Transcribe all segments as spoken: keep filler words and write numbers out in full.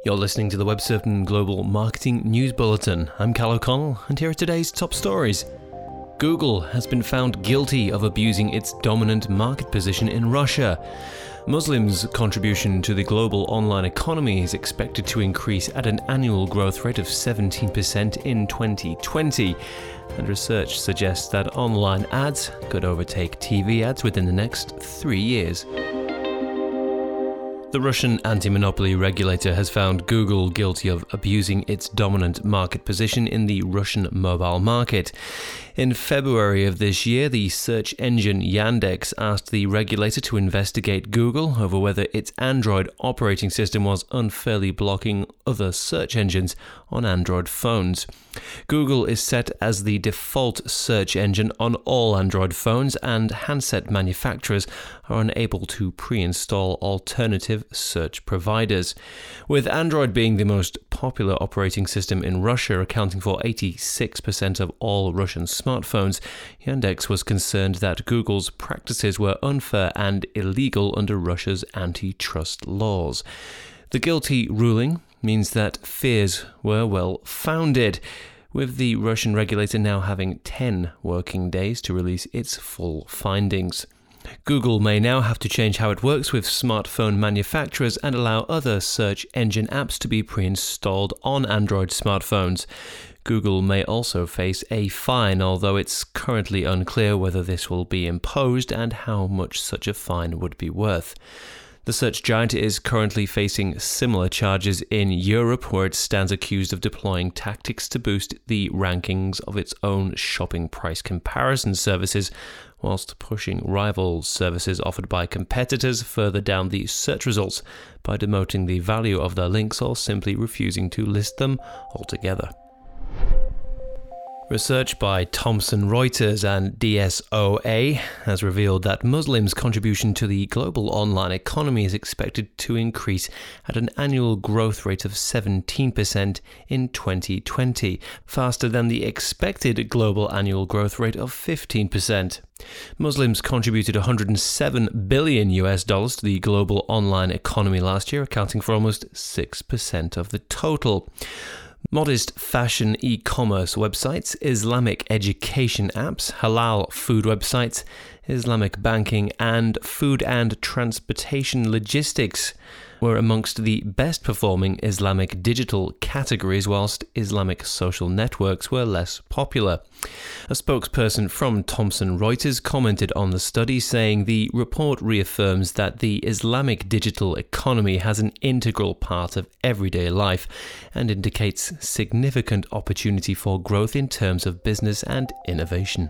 You're listening to the WebCertain Global Marketing News Bulletin. I'm Cal O'Connell, and here are today's top stories. Google has been found guilty of abusing its dominant market position in Russia. Muslims' contribution to the global online economy is expected to increase at an annual growth rate of seventeen percent in twenty twenty, and research suggests that online ads could overtake T V ads within the next three years. The Russian anti-monopoly regulator has found Google guilty of abusing its dominant market position in the Russian mobile market. In February of this year, the search engine Yandex asked the regulator to investigate Google over whether its Android operating system was unfairly blocking other search engines on Android phones. Google is set as the default search engine on all Android phones, and handset manufacturers are unable to pre-install alternative search providers. With Android being the most popular operating system in Russia, accounting for eighty-six percent of all Russian smartphones, Yandex was concerned that Google's practices were unfair and illegal under Russia's antitrust laws. The guilty ruling means that fears were well founded, with the Russian regulator now having ten working days to release its full findings. Google may now have to change how it works with smartphone manufacturers and allow other search engine apps to be pre-installed on Android smartphones. Google may also face a fine, although it's currently unclear whether this will be imposed and how much such a fine would be worth. The search giant is currently facing similar charges in Europe, where it stands accused of deploying tactics to boost the rankings of its own shopping price comparison services, whilst pushing rival services offered by competitors further down the search results by demoting the value of their links or simply refusing to list them altogether. Research by Thomson Reuters and D S O A has revealed that Muslims' contribution to the global online economy is expected to increase at an annual growth rate of seventeen percent in twenty twenty, faster than the expected global annual growth rate of fifteen percent. Muslims contributed one hundred seven billion U S dollars to the global online economy last year, accounting for almost six percent of the total. Modest fashion e-commerce websites, Islamic education apps, halal food websites, Islamic banking, and food and transportation logistics were amongst the best-performing Islamic digital categories, whilst Islamic social networks were less popular. A spokesperson from Thomson Reuters commented on the study, saying the report reaffirms that the Islamic digital economy has an integral part of everyday life and indicates significant opportunity for growth in terms of business and innovation.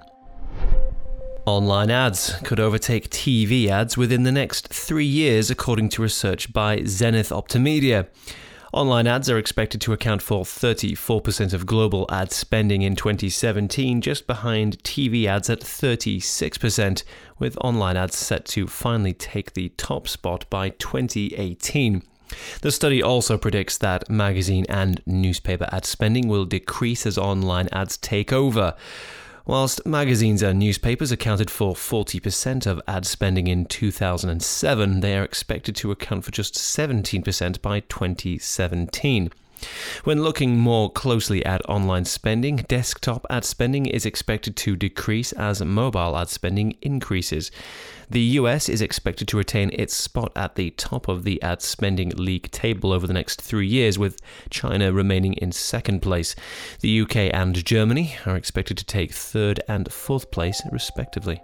Online ads could overtake T V ads within the next three years, according to research by Zenith Optimedia. Online ads are expected to account for thirty-four percent of global ad spending in twenty seventeen, just behind T V ads at thirty-six percent, with online ads set to finally take the top spot by twenty eighteen. The study also predicts that magazine and newspaper ad spending will decrease as online ads take over. Whilst magazines and newspapers accounted for forty percent of ad spending in two thousand seven, they are expected to account for just seventeen percent by twenty seventeen. When looking more closely at online spending, desktop ad spending is expected to decrease as mobile ad spending increases. The U S is expected to retain its spot at the top of the ad spending league table over the next three years, with China remaining in second place. The U K and Germany are expected to take third and fourth place, respectively.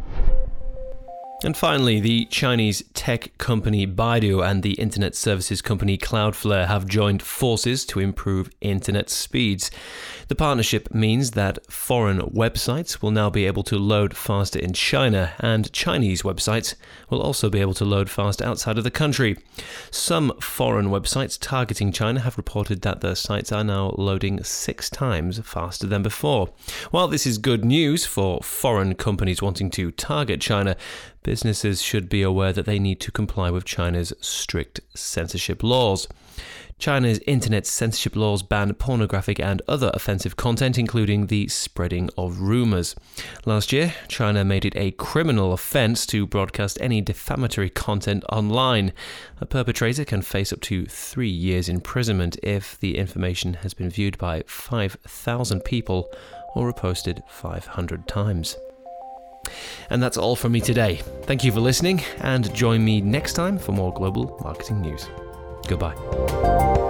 And finally, the Chinese tech company Baidu and the internet services company Cloudflare have joined forces to improve internet speeds. The partnership means that foreign websites will now be able to load faster in China, and Chinese websites will also be able to load faster outside of the country. Some foreign websites targeting China have reported that their sites are now loading six times faster than before. While this is good news for foreign companies wanting to target China, businesses should be aware that they need to comply with China's strict censorship laws. China's internet censorship laws ban pornographic and other offensive content, including the spreading of rumours. Last year, China made it a criminal offence to broadcast any defamatory content online. A perpetrator can face up to three years imprisonment if the information has been viewed by five thousand people or reposted five hundred times. And that's all from me today. Thank you for listening, and join me next time for more global marketing news. Goodbye.